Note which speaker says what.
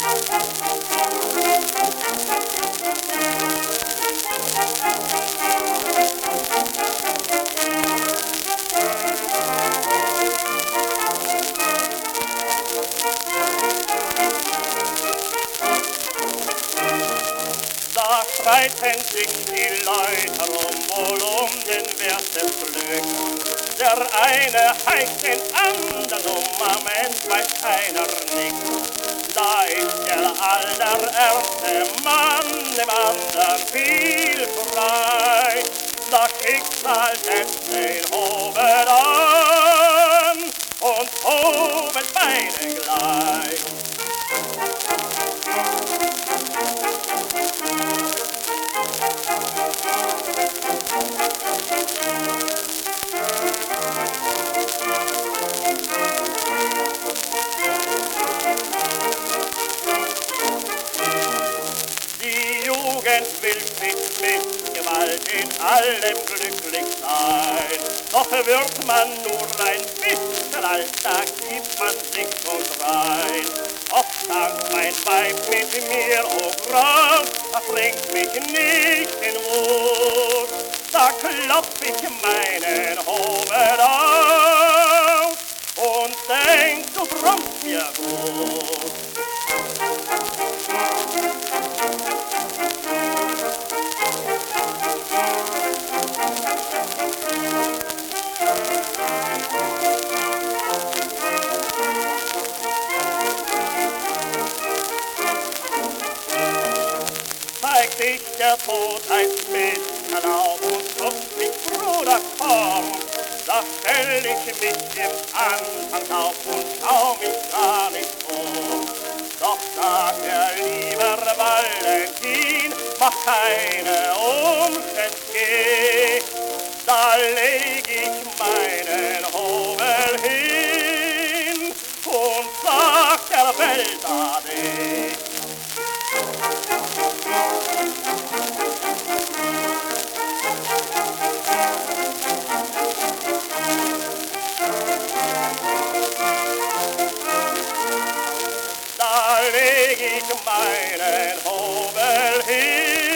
Speaker 1: Da streiten sich die Leute wohl den Wert des Glücks. Der eine heißt den anderen am Ende weiß keiner nichts. Da ist der allererste Mann dem anderen viel frei. Das Schicksal setzt den Hobel an und hoben beide gleich. Die Jugend will mit Gewalt in allem glücklich sein. Doch wird man nur ein bisschen alt, da gibt man sich schon rein. Oft sagt mein Weib mit mir, oh Frau, das bringt mich nicht in Ruhe. Da klopf ich meinen Hobel auf und denk, du brummst mir gut. Zeigt sich der Tod ein bisschen auf und guckt mich, Bruder, komm. Da stell ich mich im Anfang auf und schau mich gar nicht um. Doch sagt er, lieber Valentin, mach keine Umstände, da leg ich meinen Hobel hin und sag der Welt ade. Da leg ich meinen Hobel hin